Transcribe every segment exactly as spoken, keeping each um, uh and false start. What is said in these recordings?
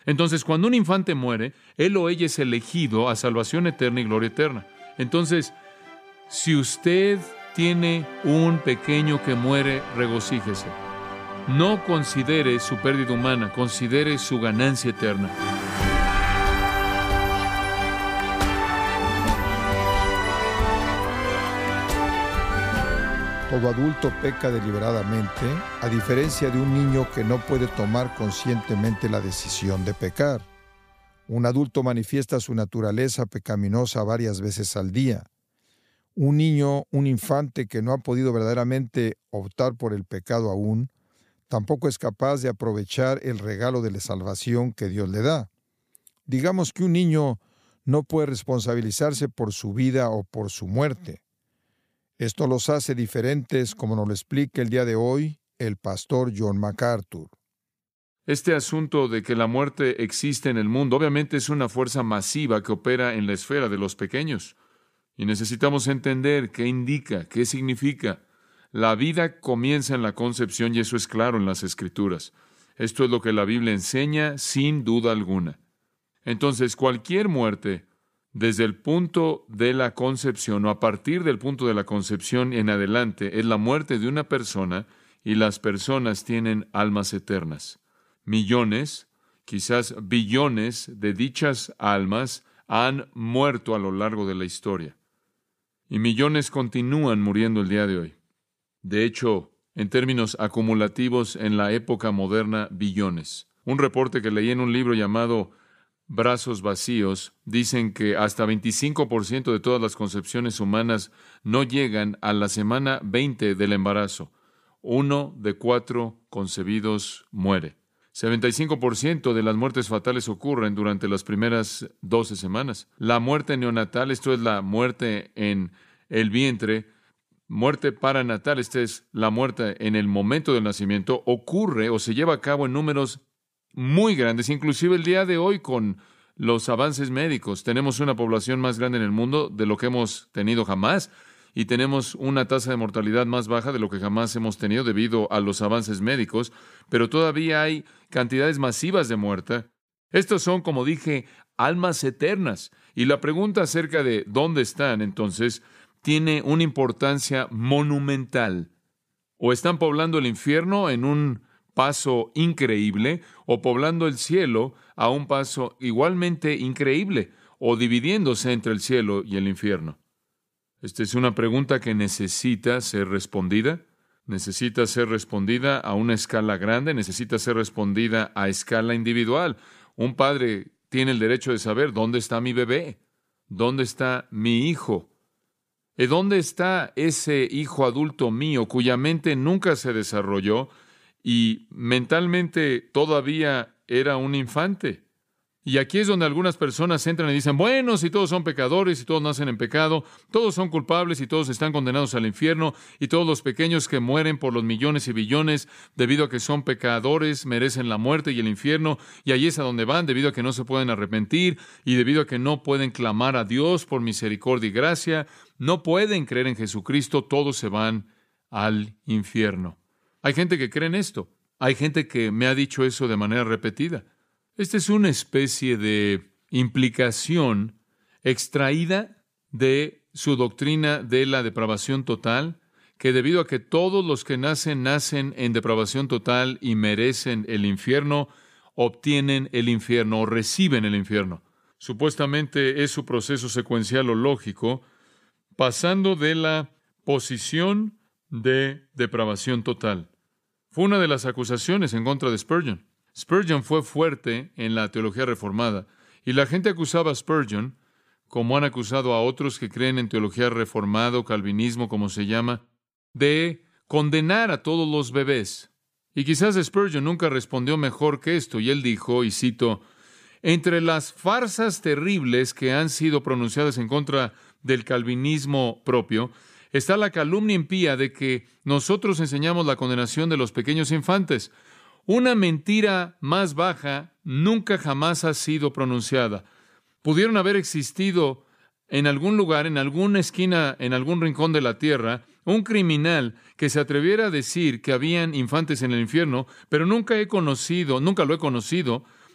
Entonces, cuando un infante muere, él o ella es elegido a salvación eterna y gloria eterna. Entonces, si usted tiene un pequeño que muere, regocíjese. No considere su pérdida humana, considere su ganancia eterna. Todo adulto peca deliberadamente, a diferencia de un niño que no puede tomar conscientemente la decisión de pecar. Un adulto manifiesta su naturaleza pecaminosa varias veces al día. Un niño, un infante que no ha podido verdaderamente optar por el pecado aún, tampoco es capaz de aprovechar el regalo de la salvación que Dios le da. Digamos que un niño no puede responsabilizarse por su vida o por su muerte. Esto los hace diferentes, como nos lo explica el día de hoy el pastor John MacArthur. Este asunto de que la muerte existe en el mundo, obviamente es una fuerza masiva que opera en la esfera de los pequeños. Y necesitamos entender qué indica, qué significa. La vida comienza en la concepción y eso es claro en las Escrituras. Esto es lo que la Biblia enseña sin duda alguna. Entonces, cualquier muerte, desde el punto de la concepción o a partir del punto de la concepción en adelante, es la muerte de una persona y las personas tienen almas eternas. Millones, quizás billones de dichas almas han muerto a lo largo de la historia. Y millones continúan muriendo el día de hoy. De hecho, en términos acumulativos en la época moderna, billones. Un reporte que leí en un libro llamado Brazos Vacíos, dicen que hasta veinticinco por ciento de todas las concepciones humanas no llegan a la semana veinte del embarazo. Uno de cuatro concebidos muere. setenta y cinco por ciento de las muertes fatales ocurren durante las primeras doce semanas. La muerte neonatal, esto es la muerte en el vientre, muerte paranatal, esta es la muerte en el momento del nacimiento, ocurre o se lleva a cabo en números muy grandes, inclusive el día de hoy con los avances médicos. Tenemos una población más grande en el mundo de lo que hemos tenido jamás y tenemos una tasa de mortalidad más baja de lo que jamás hemos tenido debido a los avances médicos, pero todavía hay cantidades masivas de muerte. Estos son, como dije, almas eternas. Y la pregunta acerca de dónde están, entonces, tiene una importancia monumental. O están poblando el infierno en un paso increíble, o poblando el cielo a un paso igualmente increíble, o dividiéndose entre el cielo y el infierno. Esta es una pregunta que necesita ser respondida. Necesita ser respondida a una escala grande, necesita ser respondida a escala individual. Un padre tiene el derecho de saber dónde está mi bebé, dónde está mi hijo, y dónde está ese hijo adulto mío cuya mente nunca se desarrolló y mentalmente todavía era un infante. Y aquí es donde algunas personas entran y dicen, bueno, si todos son pecadores y todos nacen en pecado, todos son culpables y todos están condenados al infierno, y todos los pequeños que mueren por los millones y billones debido a que son pecadores merecen la muerte y el infierno, y ahí es a donde van debido a que no se pueden arrepentir y debido a que no pueden clamar a Dios por misericordia y gracia, no pueden creer en Jesucristo, todos se van al infierno. Hay gente que cree en esto. Hay gente que me ha dicho eso de manera repetida. Esta es una especie de implicación extraída de su doctrina de la depravación total, que debido a que todos los que nacen, nacen en depravación total y merecen el infierno, obtienen el infierno o reciben el infierno. Supuestamente es su proceso secuencial o lógico, pasando de la posición de depravación total. Fue una de las acusaciones en contra de Spurgeon. Spurgeon fue fuerte en la teología reformada, y la gente acusaba a Spurgeon, como han acusado a otros que creen en teología reformada o calvinismo, como se llama, de condenar a todos los bebés. Y quizás Spurgeon nunca respondió mejor que esto, y él dijo, y cito, entre las farsas terribles que han sido pronunciadas en contra del calvinismo propio, está la calumnia impía de que nosotros enseñamos la condenación de los pequeños infantes. Una mentira más baja nunca jamás ha sido pronunciada. Pudieron haber existido en algún lugar, en alguna esquina, en algún rincón de la tierra, un criminal que se atreviera a decir que habían infantes en el infierno, pero nunca he conocido, nunca lo he conocido,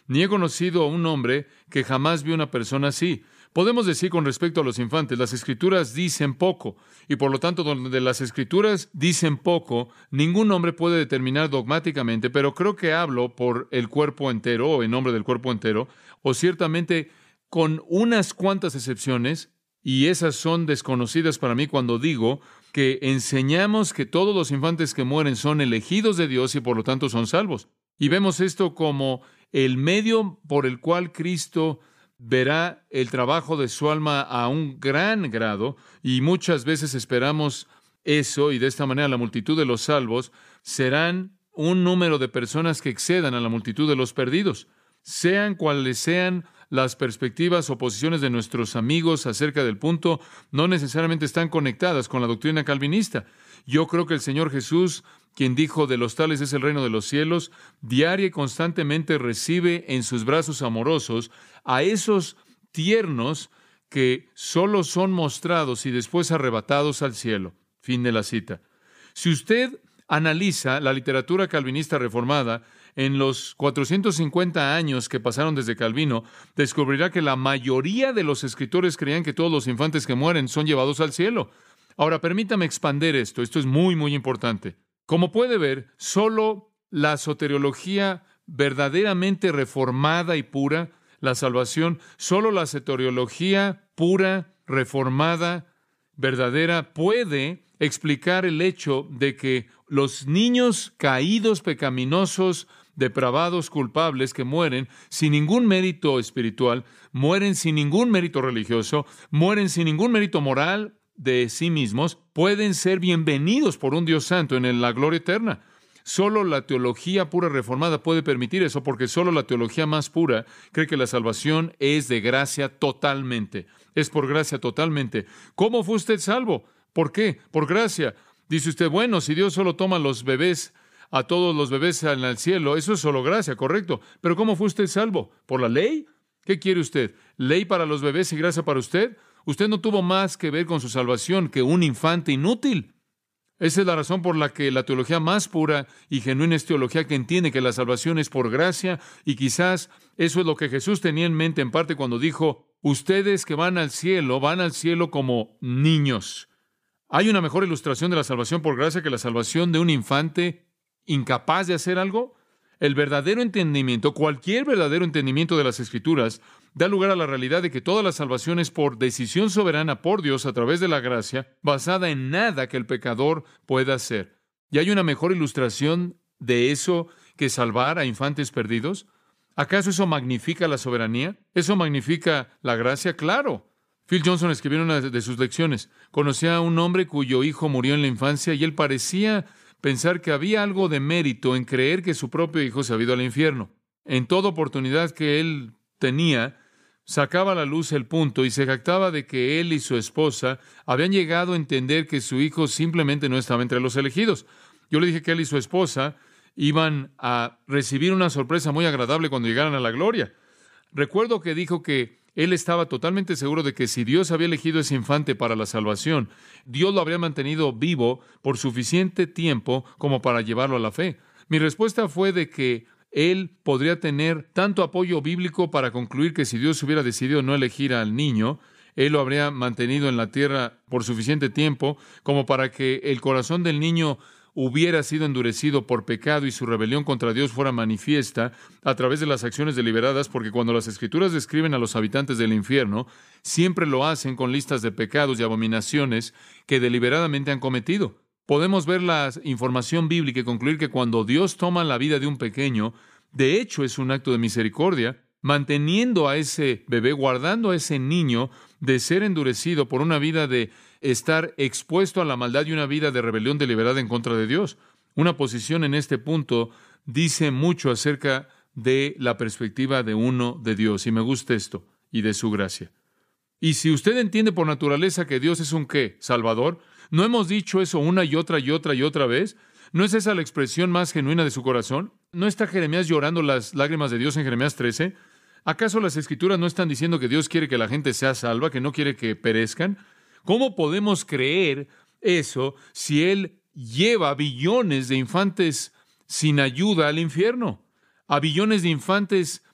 ni he conocido a un hombre que jamás vio una persona así. Podemos decir con respecto a los infantes, las Escrituras dicen poco, y por lo tanto, donde las Escrituras dicen poco, ningún hombre puede determinar dogmáticamente, pero creo que hablo por el cuerpo entero, o en nombre del cuerpo entero, o ciertamente con unas cuantas excepciones, y esas son desconocidas para mí cuando digo que enseñamos que todos los infantes que mueren son elegidos de Dios y por lo tanto son salvos. Y vemos esto como el medio por el cual Cristo verá el trabajo de su alma a un gran grado, y muchas veces esperamos eso, y de esta manera la multitud de los salvos serán un número de personas que excedan a la multitud de los perdidos. Sean cuales sean las perspectivas o posiciones de nuestros amigos acerca del punto, no necesariamente están conectadas con la doctrina calvinista. Yo creo que el Señor Jesús, quien dijo de los tales es el reino de los cielos, diaria y constantemente recibe en sus brazos amorosos a esos tiernos que solo son mostrados y después arrebatados al cielo. Fin de la cita. Si usted analiza la literatura calvinista reformada en los cuatrocientos cincuenta años que pasaron desde Calvino, descubrirá que la mayoría de los escritores creían que todos los infantes que mueren son llevados al cielo. Ahora, permítame expander esto. Esto es muy, muy importante. Como puede ver, solo la soteriología verdaderamente reformada y pura, la salvación, solo la soteriología pura, reformada, verdadera, puede explicar el hecho de que los niños caídos, pecaminosos, depravados, culpables, que mueren sin ningún mérito espiritual, mueren sin ningún mérito religioso, mueren sin ningún mérito moral de sí mismos, pueden ser bienvenidos por un Dios santo en la gloria eterna. Solo la teología pura reformada puede permitir eso, porque solo la teología más pura cree que la salvación es de gracia totalmente. Es por gracia totalmente. ¿Cómo fue usted salvo? ¿Por qué? Por gracia. Dice usted, bueno, si Dios solo toma a los bebés, a todos los bebés en el cielo, eso es solo gracia, correcto. Pero ¿cómo fue usted salvo? ¿Por la ley? ¿Qué quiere usted? ¿Ley para los bebés y gracia para usted? Usted no tuvo más que ver con su salvación que un infante inútil. Esa es la razón por la que la teología más pura y genuina es teología que entiende que la salvación es por gracia, y quizás eso es lo que Jesús tenía en mente en parte cuando dijo, ustedes que van al cielo, van al cielo como niños. ¿Hay una mejor ilustración de la salvación por gracia que la salvación de un infante incapaz de hacer algo? El verdadero entendimiento, cualquier verdadero entendimiento de las Escrituras, da lugar a la realidad de que toda la salvación es por decisión soberana por Dios a través de la gracia, basada en nada que el pecador pueda hacer. ¿Y hay una mejor ilustración de eso que salvar a infantes perdidos? ¿Acaso eso magnifica la soberanía? ¿Eso magnifica la gracia? ¡Claro! Phil Johnson escribió en una de sus lecciones, conocía a un hombre cuyo hijo murió en la infancia y él parecía pensar que había algo de mérito en creer que su propio hijo se había ido al infierno. En toda oportunidad que él tenía, sacaba a la luz el punto y se jactaba de que él y su esposa habían llegado a entender que su hijo simplemente no estaba entre los elegidos. Yo le dije que él y su esposa iban a recibir una sorpresa muy agradable cuando llegaran a la gloria. Recuerdo que dijo que él estaba totalmente seguro de que si Dios había elegido ese infante para la salvación, Dios lo habría mantenido vivo por suficiente tiempo como para llevarlo a la fe. Mi respuesta fue de que él podría tener tanto apoyo bíblico para concluir que si Dios hubiera decidido no elegir al niño, él lo habría mantenido en la tierra por suficiente tiempo como para que el corazón del niño hubiera sido endurecido por pecado y su rebelión contra Dios fuera manifiesta a través de las acciones deliberadas, porque cuando las Escrituras describen a los habitantes del infierno, siempre lo hacen con listas de pecados y abominaciones que deliberadamente han cometido. Podemos ver la información bíblica y concluir que cuando Dios toma la vida de un pequeño, de hecho es un acto de misericordia, manteniendo a ese bebé, guardando a ese niño de ser endurecido por una vida de estar expuesto a la maldad y una vida de rebelión deliberada en contra de Dios. Una posición en este punto dice mucho acerca de la perspectiva de uno de Dios, y me gusta esto, y de su gracia. Y si usted entiende por naturaleza que Dios es un ¿qué? Salvador, ¿no hemos dicho eso una y otra y otra y otra vez? ¿No es esa la expresión más genuina de su corazón? ¿No está Jeremías llorando las lágrimas de Dios en Jeremías trece? ¿Acaso las Escrituras no están diciendo que Dios quiere que la gente sea salva, que no quiere que perezcan? ¿Cómo podemos creer eso si Él lleva a billones de infantes sin ayuda al infierno? A billones de infantes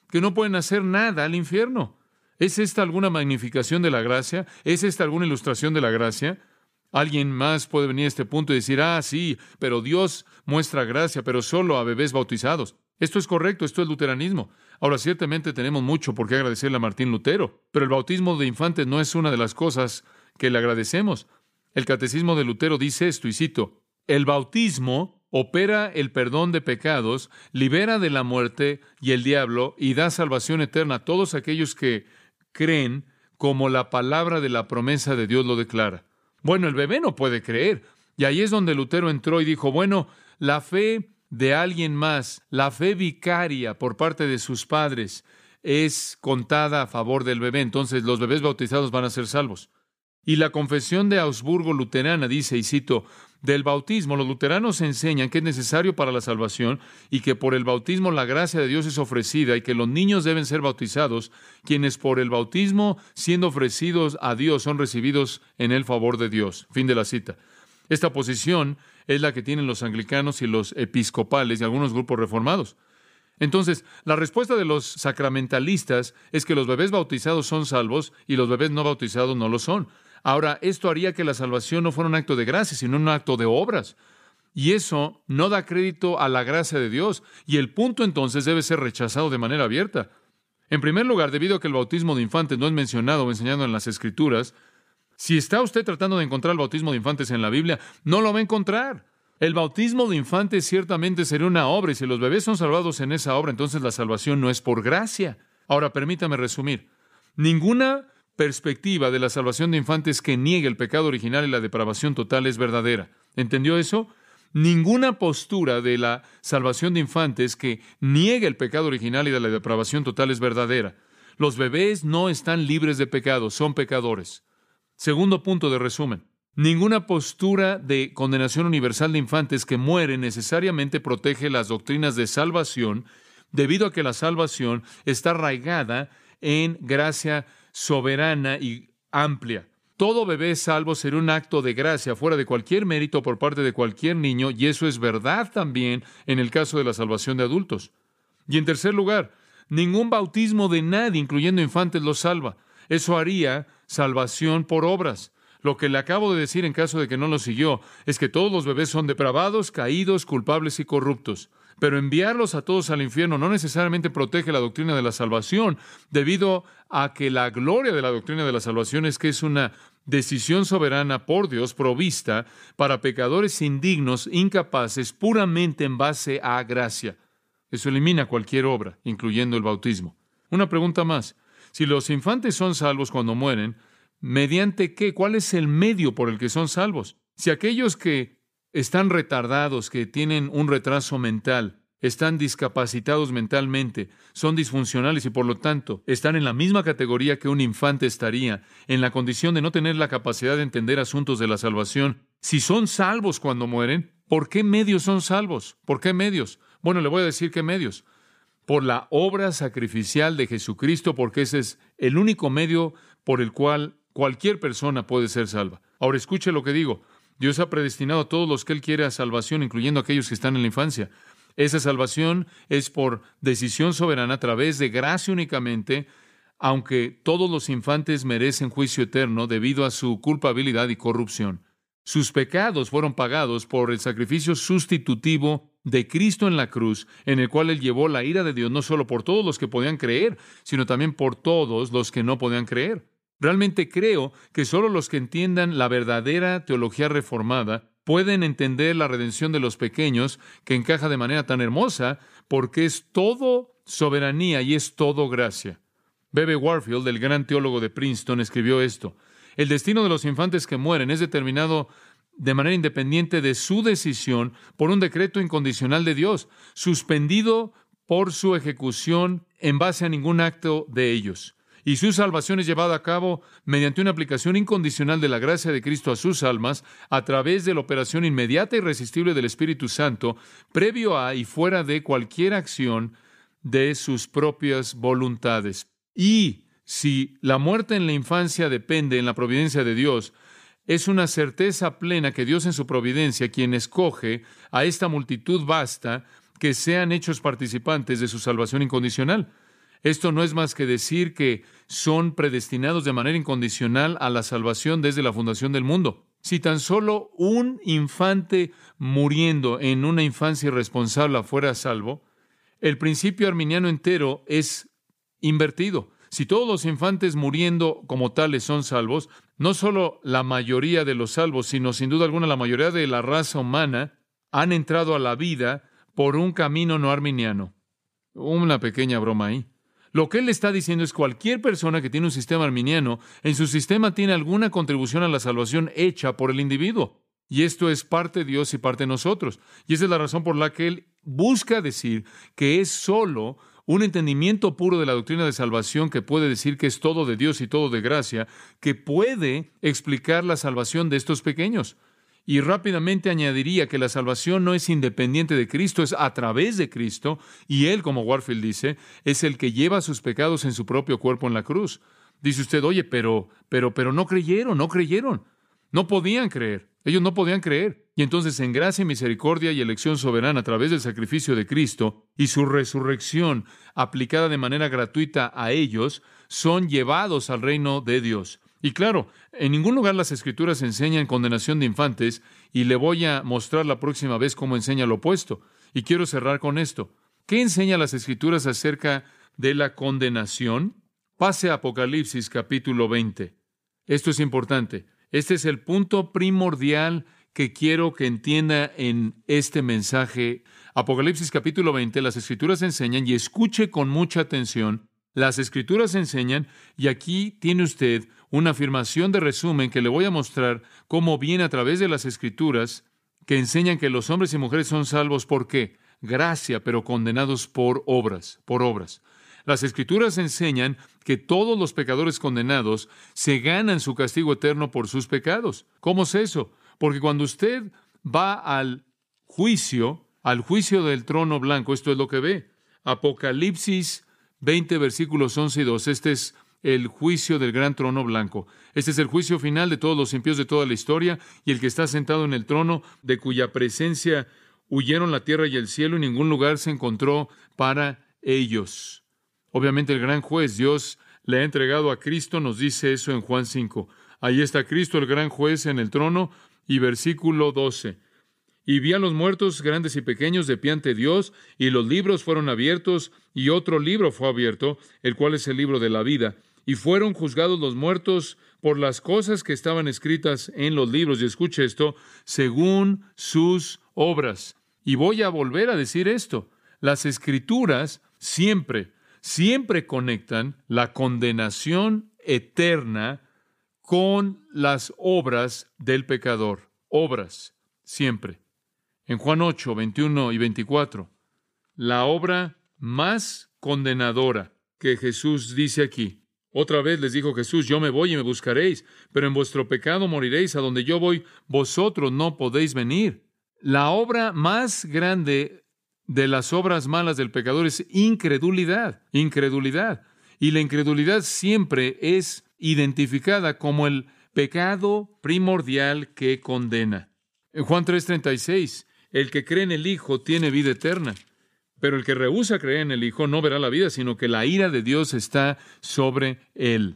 que no pueden hacer nada al infierno. ¿Es esta alguna magnificación de la gracia? ¿Es esta alguna ilustración de la gracia? Alguien más puede venir a este punto y decir, ah, sí, pero Dios muestra gracia, pero solo a bebés bautizados. Esto es correcto, esto es luteranismo. Ahora, ciertamente tenemos mucho por qué agradecerle a Martín Lutero, pero el bautismo de infantes no es una de las cosas que le agradecemos. El catecismo de Lutero dice esto, y cito, el bautismo opera el perdón de pecados, libera de la muerte y el diablo y da salvación eterna a todos aquellos que creen como la palabra de la promesa de Dios lo declara. Bueno, el bebé no puede creer. Y ahí es donde Lutero entró y dijo, bueno, la fe de alguien más, la fe vicaria por parte de sus padres es contada a favor del bebé. Entonces los bebés bautizados van a ser salvos. Y la confesión de Augsburgo luterana dice, y cito, del bautismo, los luteranos enseñan que es necesario para la salvación y que por el bautismo la gracia de Dios es ofrecida y que los niños deben ser bautizados, quienes por el bautismo, siendo ofrecidos a Dios, son recibidos en el favor de Dios. Fin de la cita. Esta posición es la que tienen los anglicanos y los episcopales y algunos grupos reformados. Entonces, la respuesta de los sacramentalistas es que los bebés bautizados son salvos y los bebés no bautizados no lo son. Ahora, esto haría que la salvación no fuera un acto de gracia, sino un acto de obras. Y eso no da crédito a la gracia de Dios. Y el punto entonces debe ser rechazado de manera abierta. En primer lugar, debido a que el bautismo de infantes no es mencionado o enseñado en las Escrituras, si está usted tratando de encontrar el bautismo de infantes en la Biblia, no lo va a encontrar. El bautismo de infantes ciertamente sería una obra, y si los bebés son salvados en esa obra, entonces la salvación no es por gracia. Ahora, permítame resumir. Ninguna perspectiva de la salvación de infantes que niegue el pecado original y la depravación total es verdadera. ¿Entendió eso? Ninguna postura de la salvación de infantes que niegue el pecado original y de la depravación total es verdadera. Los bebés no están libres de pecado, son pecadores. Segundo punto de resumen. Ninguna postura de condenación universal de infantes que mueren necesariamente protege las doctrinas de salvación, debido a que la salvación está arraigada en gracia soberana y amplia. Todo bebé salvo será un acto de gracia fuera de cualquier mérito por parte de cualquier niño, y eso es verdad también en el caso de la salvación de adultos. Y en tercer lugar, ningún bautismo de nadie, incluyendo infantes, los salva. Eso haría salvación por obras. Lo que le acabo de decir en caso de que no lo siguió es que todos los bebés son depravados, caídos, culpables y corruptos. Pero enviarlos a todos al infierno no necesariamente protege la doctrina de la salvación, debido a que la gloria de la doctrina de la salvación es que es una decisión soberana por Dios provista para pecadores indignos, incapaces, puramente en base a gracia. Eso elimina cualquier obra, incluyendo el bautismo. Una pregunta más. Si los infantes son salvos cuando mueren, ¿mediante qué? ¿Cuál es el medio por el que son salvos? Si aquellos que están retardados, que tienen un retraso mental, están discapacitados mentalmente, son disfuncionales y por lo tanto están en la misma categoría que un infante estaría, en la condición de no tener la capacidad de entender asuntos de la salvación, si son salvos cuando mueren, ¿por qué medios son salvos? ¿Por qué medios? Bueno, le voy a decir qué medios. Por la obra sacrificial de Jesucristo, porque ese es el único medio por el cual cualquier persona puede ser salva. Ahora escuche lo que digo. Dios ha predestinado a todos los que Él quiere a salvación, incluyendo a aquellos que están en la infancia. Esa salvación es por decisión soberana a través de gracia únicamente, aunque todos los infantes merecen juicio eterno debido a su culpabilidad y corrupción. Sus pecados fueron pagados por el sacrificio sustitutivo de Cristo en la cruz, en el cual Él llevó la ira de Dios no solo por todos los que podían creer, sino también por todos los que no podían creer. Realmente creo que solo los que entiendan la verdadera teología reformada pueden entender la redención de los pequeños, que encaja de manera tan hermosa, porque es todo soberanía y es todo gracia. Bebe Warfield, el gran teólogo de Princeton, escribió esto: el destino de los infantes que mueren es determinado de manera independiente de su decisión por un decreto incondicional de Dios, suspendido por su ejecución en base a ningún acto de ellos. Y su salvación es llevada a cabo mediante una aplicación incondicional de la gracia de Cristo a sus almas a través de la operación inmediata e irresistible del Espíritu Santo, previo a y fuera de cualquier acción de sus propias voluntades. Y si la muerte en la infancia depende en la providencia de Dios, es una certeza plena que Dios en su providencia, quien escoge a esta multitud vasta, que sean hechos participantes de su salvación incondicional. Esto no es más que decir que son predestinados de manera incondicional a la salvación desde la fundación del mundo. Si tan solo un infante muriendo en una infancia irresponsable fuera salvo, el principio arminiano entero es invertido. Si todos los infantes muriendo como tales son salvos, no solo la mayoría de los salvos, sino sin duda alguna la mayoría de la raza humana han entrado a la vida por un camino no arminiano. Una pequeña broma ahí. Lo que él está diciendo es cualquier persona que tiene un sistema arminiano, en su sistema tiene alguna contribución a la salvación hecha por el individuo. Y esto es parte de Dios y parte de nosotros. Y esa es la razón por la que él busca decir que es solo un entendimiento puro de la doctrina de salvación que puede decir que es todo de Dios y todo de gracia, que puede explicar la salvación de estos pequeños. Y rápidamente añadiría que la salvación no es independiente de Cristo, es a través de Cristo, y Él, como Warfield dice, es el que lleva sus pecados en su propio cuerpo en la cruz. Dice usted, oye, pero, pero, pero no creyeron, no creyeron. No podían creer. Ellos no podían creer. Y entonces, en gracia, misericordia y elección soberana a través del sacrificio de Cristo y su resurrección aplicada de manera gratuita a ellos, son llevados al reino de Dios. Y claro, en ningún lugar las Escrituras enseñan condenación de infantes, y le voy a mostrar la próxima vez cómo enseña lo opuesto. Y quiero cerrar con esto. ¿Qué enseña las Escrituras acerca de la condenación? Pase a Apocalipsis capítulo veinte. Esto es importante. Este es el punto primordial que quiero que entienda en este mensaje. Apocalipsis capítulo veinte, las Escrituras enseñan, y escuche con mucha atención, las Escrituras enseñan, y aquí tiene usted una afirmación de resumen que le voy a mostrar cómo viene a través de las Escrituras, que enseñan que los hombres y mujeres son salvos. ¿Por qué? Gracia, pero condenados por obras, por obras. Las Escrituras enseñan que todos los pecadores condenados se ganan su castigo eterno por sus pecados. ¿Cómo es eso? Porque cuando usted va al juicio, al juicio del trono blanco, esto es lo que ve. Apocalipsis veinte, versículos once y doce. Este es el juicio del gran trono blanco. Este es el juicio final de todos los impíos de toda la historia, y el que está sentado en el trono, de cuya presencia huyeron la tierra y el cielo, y ningún lugar se encontró para ellos. Obviamente el gran juez, Dios le ha entregado a Cristo, nos dice eso en Juan cinco. Ahí está Cristo, el gran juez, en el trono, y versículo doce. Y vi a los muertos, grandes y pequeños, de pie ante Dios, y los libros fueron abiertos, y otro libro fue abierto, el cual es el libro de la vida. Y fueron juzgados los muertos por las cosas que estaban escritas en los libros, y escuche esto, según sus obras. Y voy a volver a decir esto. Las Escrituras siempre, siempre conectan la condenación eterna con las obras del pecador. Obras, siempre. En Juan ocho, veintiuno y veinticuatro, la obra más condenadora que Jesús dice aquí. Otra vez les dijo Jesús, yo me voy y me buscaréis, pero en vuestro pecado moriréis. A donde yo voy, vosotros no podéis venir. La obra más grande de las obras malas del pecador es incredulidad, incredulidad. Y la incredulidad siempre es identificada como el pecado primordial que condena. En Juan tres treinta y seis, el que cree en el Hijo tiene vida eterna, pero el que rehúsa creer en el Hijo no verá la vida, sino que la ira de Dios está sobre él.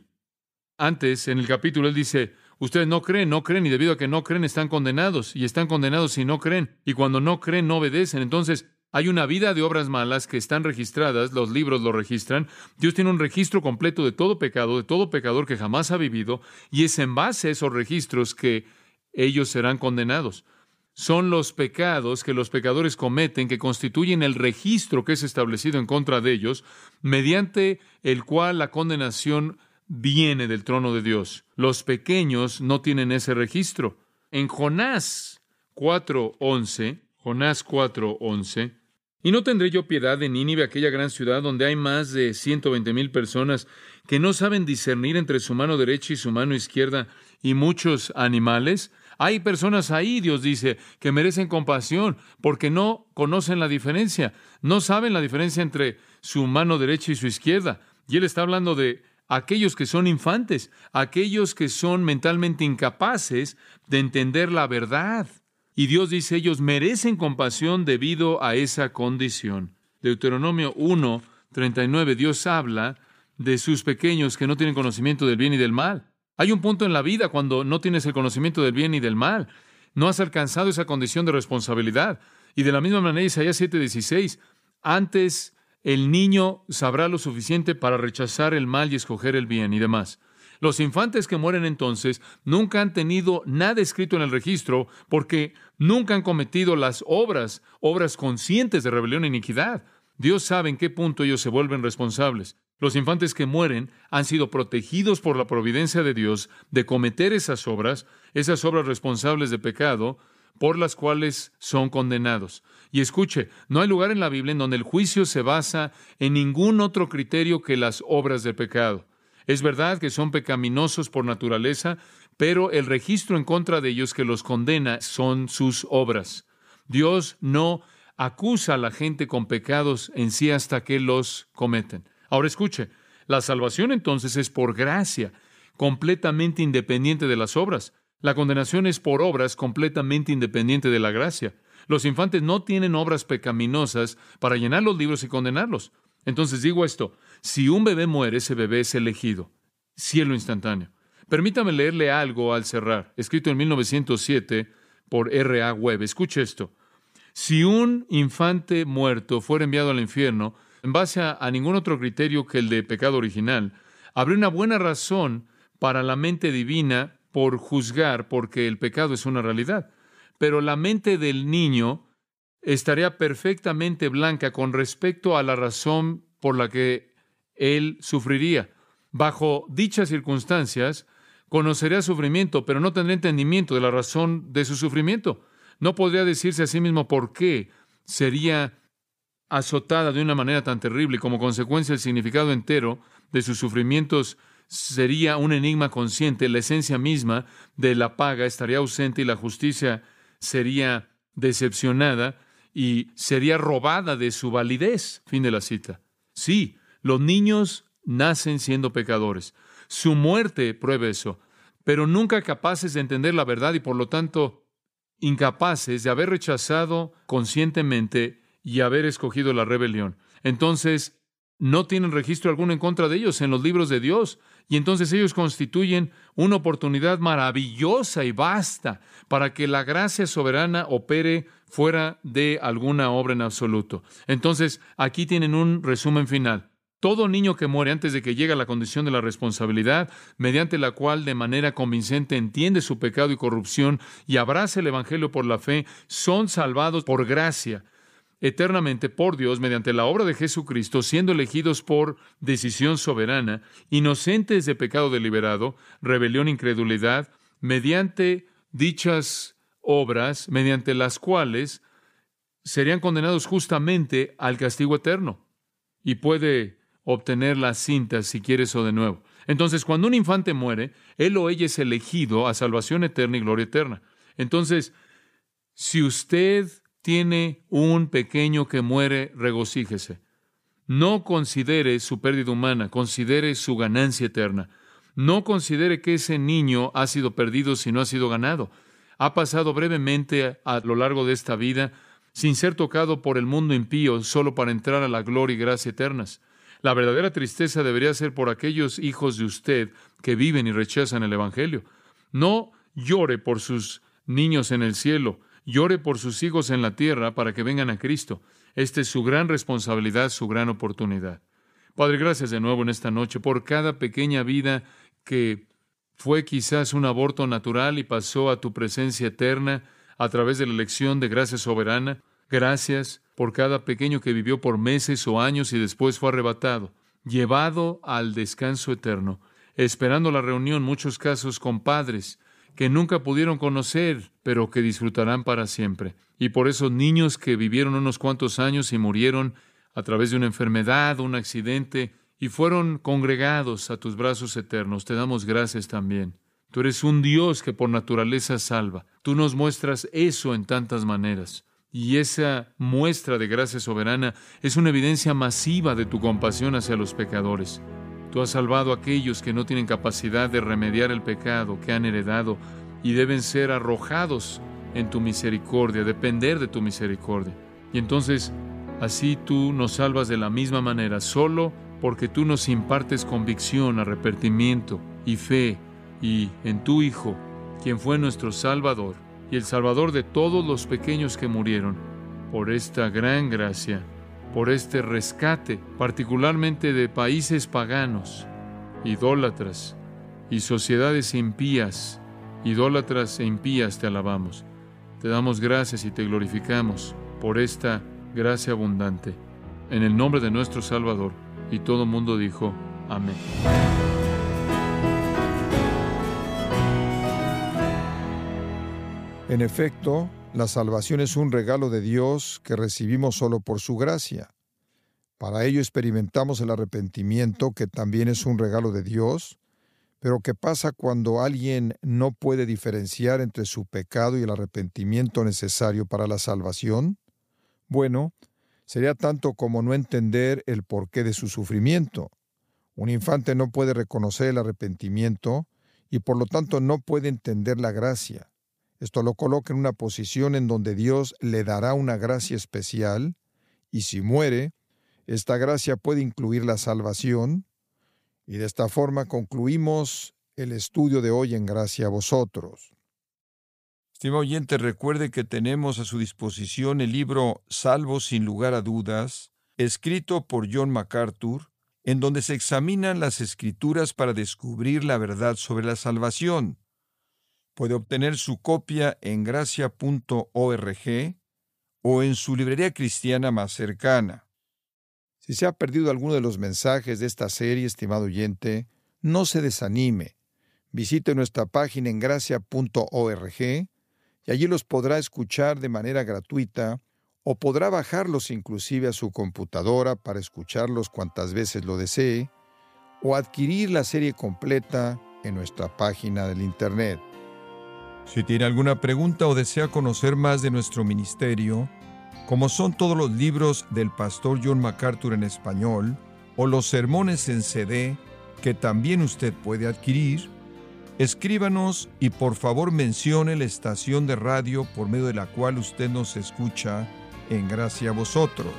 Antes, en el capítulo, él dice, ustedes no creen, no creen, y debido a que no creen, están condenados, y están condenados si no creen, y cuando no creen, no obedecen. Entonces, hay una vida de obras malas que están registradas, los libros lo registran. Dios tiene un registro completo de todo pecado, de todo pecador que jamás ha vivido, y es en base a esos registros que ellos serán condenados. Son los pecados que los pecadores cometen que constituyen el registro que es establecido en contra de ellos, mediante el cual la condenación viene del trono de Dios. Los pequeños no tienen ese registro. En Jonás cuatro once, Jonás cuatro once, ¿y no tendré yo piedad de Nínive, aquella gran ciudad donde hay más de ciento veinte mil personas que no saben discernir entre su mano derecha y su mano izquierda, y muchos animales? Hay personas ahí, Dios dice, que merecen compasión porque no conocen la diferencia, no saben la diferencia entre su mano derecha y su izquierda. Y Él está hablando de aquellos que son infantes, aquellos que son mentalmente incapaces de entender la verdad. Y Dios dice, ellos merecen compasión debido a esa condición. Deuteronomio uno, treinta y nueve, Dios habla de sus pequeños que no tienen conocimiento del bien y del mal. Hay un punto en la vida cuando no tienes el conocimiento del bien y del mal. No has alcanzado esa condición de responsabilidad. Y de la misma manera, Isaías siete dieciséis, antes el niño sabrá lo suficiente para rechazar el mal y escoger el bien y demás. Los infantes que mueren entonces nunca han tenido nada escrito en el registro porque nunca han cometido las obras, obras conscientes de rebelión e iniquidad. Dios sabe en qué punto ellos se vuelven responsables. Los infantes que mueren han sido protegidos por la providencia de Dios de cometer esas obras, esas obras responsables de pecado, por las cuales son condenados. Y escuche, no hay lugar en la Biblia en donde el juicio se basa en ningún otro criterio que las obras de pecado. Es verdad que son pecaminosos por naturaleza, pero el registro en contra de ellos que los condena son sus obras. Dios no acusa a la gente con pecados en sí hasta que los cometen. Ahora escuche, la salvación entonces es por gracia, completamente independiente de las obras. La condenación es por obras completamente independiente de la gracia. Los infantes no tienen obras pecaminosas para llenar los libros y condenarlos. Entonces digo esto, si un bebé muere, ese bebé es elegido. Cielo instantáneo. Permítame leerle algo al cerrar, escrito en mil novecientos siete por R A Webb. Escuche esto. Si un infante muerto fuera enviado al infierno, en base a, a ningún otro criterio que el de pecado original, habría una buena razón para la mente divina por juzgar porque el pecado es una realidad. Pero la mente del niño estaría perfectamente blanca con respecto a la razón por la que él sufriría. Bajo dichas circunstancias, conocería sufrimiento, pero no tendría entendimiento de la razón de su sufrimiento. No podría decirse a sí mismo por qué sería azotada de una manera tan terrible y como consecuencia el significado entero de sus sufrimientos sería un enigma consciente. La esencia misma de la paga estaría ausente y la justicia sería decepcionada y sería robada de su validez. Fin de la cita. Sí, los niños nacen siendo pecadores. Su muerte prueba eso, pero nunca capaces de entender la verdad y por lo tanto incapaces de haber rechazado conscientemente y haber escogido la rebelión. Entonces, no tienen registro alguno en contra de ellos en los libros de Dios. Y entonces ellos constituyen una oportunidad maravillosa y vasta para que la gracia soberana opere fuera de alguna obra en absoluto. Entonces, aquí tienen un resumen final. Todo niño que muere antes de que llegue a la condición de la responsabilidad, mediante la cual de manera convincente entiende su pecado y corrupción y abraza el Evangelio por la fe, son salvados por gracia eternamente por Dios mediante la obra de Jesucristo, siendo elegidos por decisión soberana, inocentes de pecado deliberado, rebelión, incredulidad, mediante dichas obras, mediante las cuales serían condenados justamente al castigo eterno. Y puede obtener la cinta si quiere eso de nuevo. Entonces, cuando un infante muere, él o ella es elegido a salvación eterna y gloria eterna. Entonces, si usted tiene un pequeño que muere, regocíjese. No considere su pérdida humana, considere su ganancia eterna. No considere que ese niño ha sido perdido si no ha sido ganado. Ha pasado brevemente a lo largo de esta vida sin ser tocado por el mundo impío, solo para entrar a la gloria y gracia eternas. La verdadera tristeza debería ser por aquellos hijos de usted que viven y rechazan el Evangelio. No llore por sus niños en el cielo. Llore por sus hijos en la tierra para que vengan a Cristo. Esta es su gran responsabilidad, su gran oportunidad. Padre, gracias de nuevo en esta noche por cada pequeña vida que fue quizás un aborto natural y pasó a tu presencia eterna a través de la elección de gracia soberana. Gracias por cada pequeño que vivió por meses o años y después fue arrebatado, llevado al descanso eterno, esperando la reunión, en muchos casos con padres que nunca pudieron conocer, pero que disfrutarán para siempre. Y por esos niños que vivieron unos cuantos años y murieron a través de una enfermedad, un accidente, y fueron congregados a tus brazos eternos, te damos gracias también. Tú eres un Dios que por naturaleza salva. Tú nos muestras eso en tantas maneras. Y esa muestra de gracia soberana es una evidencia masiva de tu compasión hacia los pecadores. Tú has salvado a aquellos que no tienen capacidad de remediar el pecado que han heredado y deben ser arrojados en tu misericordia, depender de tu misericordia. Y entonces Así tú nos salvas de la misma manera, solo porque tú nos impartes convicción, arrepentimiento y fe, y en tu Hijo, quien fue nuestro Salvador, y el Salvador de todos los pequeños que murieron, por esta gran gracia, por este rescate, particularmente de países paganos, idólatras y sociedades impías, idólatras e impías, te alabamos. Te damos gracias y te glorificamos por esta gracia abundante. En el nombre de nuestro Salvador. Y todo el mundo dijo, amén. En efecto, la salvación es un regalo de Dios que recibimos solo por su gracia. Para ello experimentamos el arrepentimiento, que también es un regalo de Dios. Pero ¿qué pasa cuando alguien no puede diferenciar entre su pecado y el arrepentimiento necesario para la salvación? Bueno, sería tanto como no entender el porqué de su sufrimiento. Un infante no puede reconocer el arrepentimiento y por lo tanto no puede entender la gracia. Esto lo coloca en una posición en donde Dios le dará una gracia especial y si muere, esta gracia puede incluir la salvación. Y de esta forma concluimos el estudio de hoy en Gracia a Vosotros. Estimado oyente, recuerde que tenemos a su disposición el libro Salvo sin lugar a dudas, escrito por John MacArthur, en donde se examinan las Escrituras para descubrir la verdad sobre la salvación. Puede obtener su copia en gracia punto org o en su librería cristiana más cercana. Si se ha perdido alguno de los mensajes de esta serie, estimado oyente, no se desanime. Visite nuestra página en gracia punto org y allí los podrá escuchar de manera gratuita o podrá bajarlos inclusive a su computadora para escucharlos cuantas veces lo desee o adquirir la serie completa en nuestra página del Internet. Si tiene alguna pregunta o desea conocer más de nuestro ministerio, como son todos los libros del pastor John MacArthur en español o los sermones en C D que también usted puede adquirir, escríbanos y por favor mencione la estación de radio por medio de la cual usted nos escucha en Gracia a Vosotros.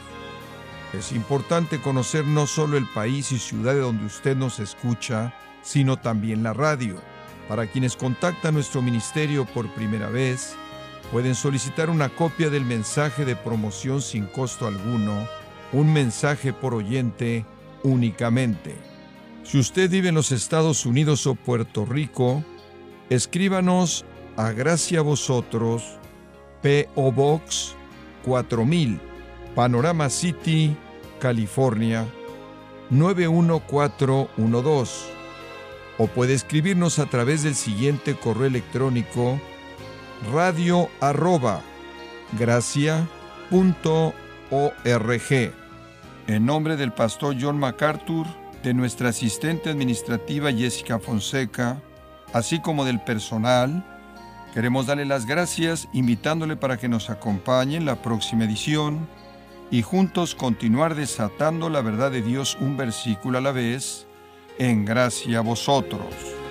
Es importante conocer no solo el país y ciudad de donde usted nos escucha, sino también la radio. Para quienes contactan nuestro ministerio por primera vez, pueden solicitar una copia del mensaje de promoción sin costo alguno, un mensaje por oyente únicamente. Si usted vive en los Estados Unidos o Puerto Rico, escríbanos a Gracia a Vosotros, P O Box cuatro mil, Panorama City, California, nueve uno cuatro uno dos. O puede escribirnos a través del siguiente correo electrónico: radio arroba gracia punto org. En nombre del pastor John MacArthur, de nuestra asistente administrativa Jessica Fonseca, así como del personal, queremos darle las gracias invitándole para que nos acompañe en la próxima edición y juntos continuar desatando la verdad de Dios un versículo a la vez en Gracia a Vosotros.